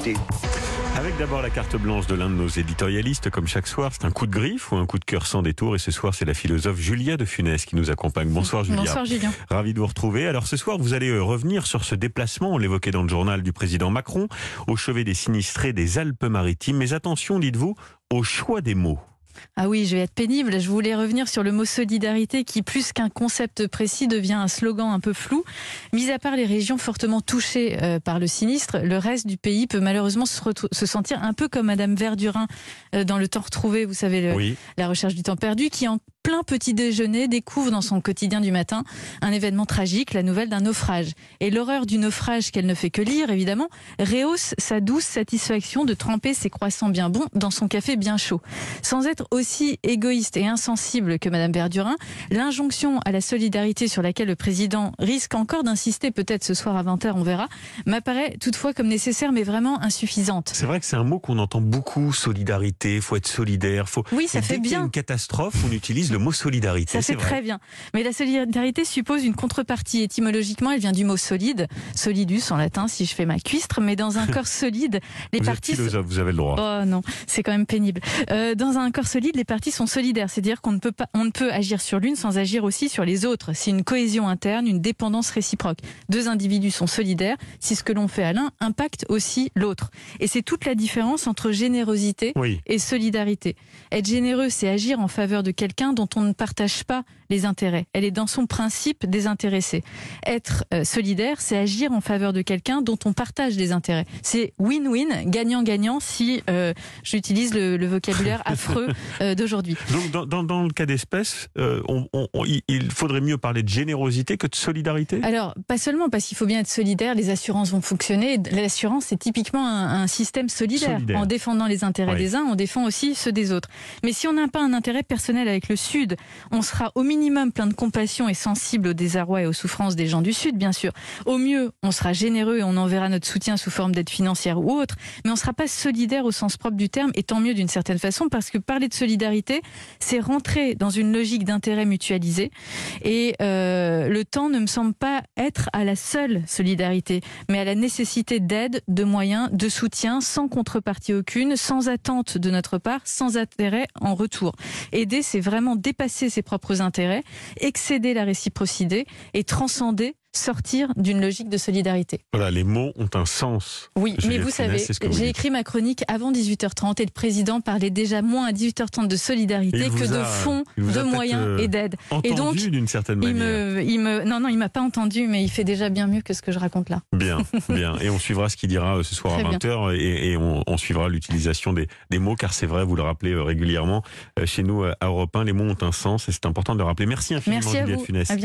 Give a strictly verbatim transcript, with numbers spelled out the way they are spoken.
écouter. Avec d'abord la carte blanche de l'un de nos éditorialistes, comme chaque soir, c'est un coup de griffe ou un coup de cœur sans détour. Et ce soir, c'est la philosophe Julia de Funès qui nous accompagne. Bonsoir Julia. Bonsoir Julien. Ravi de vous retrouver. Alors ce soir, vous allez revenir sur ce déplacement, on l'évoquait dans le journal du président Macron, au chevet des sinistrés des Alpes-Maritimes. Mais attention, dites-vous, au choix des mots. Ah oui, je vais être pénible. Je voulais revenir sur le mot solidarité qui, plus qu'un concept précis, devient un slogan un peu flou. Mis à part les régions fortement touchées euh, par le sinistre, le reste du pays peut malheureusement se, se sentir un peu comme Madame Verdurin euh, dans Le Temps retrouvé, vous savez, le, Oui. la recherche du temps perdu, qui en plein petit déjeuner découvre dans son quotidien du matin un événement tragique, la nouvelle d'un naufrage. Et l'horreur du naufrage qu'elle ne fait que lire, évidemment, rehausse sa douce satisfaction de tremper ses croissants bien bons dans son café bien chaud. Sans être aussi égoïste et insensible que Madame Verdurin, l'injonction à la solidarité sur laquelle le président risque encore d'insister, peut-être ce soir à vingt heures, on verra, m'apparaît toutefois comme nécessaire mais vraiment insuffisante. C'est vrai que c'est un mot qu'on entend beaucoup, solidarité, faut être solidaire. Faut... Oui, ça Et fait dès qu'il y a bien. une catastrophe, on utilise le mot solidarité. Ça c'est fait vrai. très bien. Mais la solidarité suppose une contrepartie. Étymologiquement, elle vient du mot solide, solidus en latin, si je fais ma cuistre, mais dans un corps solide, les Vous parties... êtes philosophe, vous avez le droit. Oh non, c'est quand même pénible. Euh, dans un corps solide, les parties sont solidaires, c'est-à-dire qu'on ne peut pas, on ne peut agir sur l'une sans agir aussi sur les autres. C'est une cohésion interne, une dépendance réciproque. Deux individus sont solidaires si ce que l'on fait à l'un impacte aussi l'autre. Et c'est toute la différence entre générosité Oui. et solidarité. Être généreux, c'est agir en faveur de quelqu'un dont on ne partage pas les intérêts. Elle est dans son principe désintéressée. Être euh, solidaire, c'est agir en faveur de quelqu'un dont on partage les intérêts. C'est win-win, gagnant-gagnant si euh, j'utilise le, le vocabulaire affreux euh, d'aujourd'hui. Donc dans, dans, dans le cas d'espèce, euh, on, on, on, il faudrait mieux parler de générosité que de solidarité. Alors, pas seulement parce qu'il faut bien être solidaire, les assurances vont fonctionner. L'assurance, c'est typiquement un, un système solidaire. Solidaire. En défendant les intérêts Oui. des uns, on défend aussi ceux des autres. Mais si on n'a pas un intérêt personnel avec le Sud, on sera au minimum plein de compassion et sensible au désarroi et aux souffrances des gens du Sud, bien sûr. Au mieux, on sera généreux et on enverra notre soutien sous forme d'aide financière ou autre, mais on ne sera pas solidaire au sens propre du terme, et tant mieux d'une certaine façon, parce que parler de solidarité, c'est rentrer dans une logique d'intérêt mutualisé. Et euh, le temps ne me semble pas être à la seule solidarité, mais à la nécessité d'aide, de moyens, de soutien, sans contrepartie aucune, sans attente de notre part, sans intérêt en retour. Aider, c'est vraiment dépasser ses propres intérêts, excéder la réciprocité et transcender, sortir d'une logique de solidarité. Voilà, les mots ont un sens. Oui, Juliette mais vous Funès, savez, c'est ce que vous j'ai dites. écrit ma chronique avant dix-huit heures trente et le président parlait déjà moins à dix-huit heures trente de solidarité Il vous que de a- fonds, il vous a de peut-être, moyens euh, et d'aide. Entendu Et donc, d'une certaine il manière. me, il me, non, non, il m'a pas entendu, mais il fait déjà bien mieux que ce que je raconte là. Bien, bien. Et on suivra ce qu'il dira euh, ce soir Très à vingt heures et, et on, on suivra l'utilisation des, des mots, car c'est vrai, vous le rappelez euh, régulièrement, euh, chez nous euh, à Europe un, les mots ont un sens et c'est important de le rappeler. Merci infiniment, Merci à Juliette vous. Funès. À bientôt.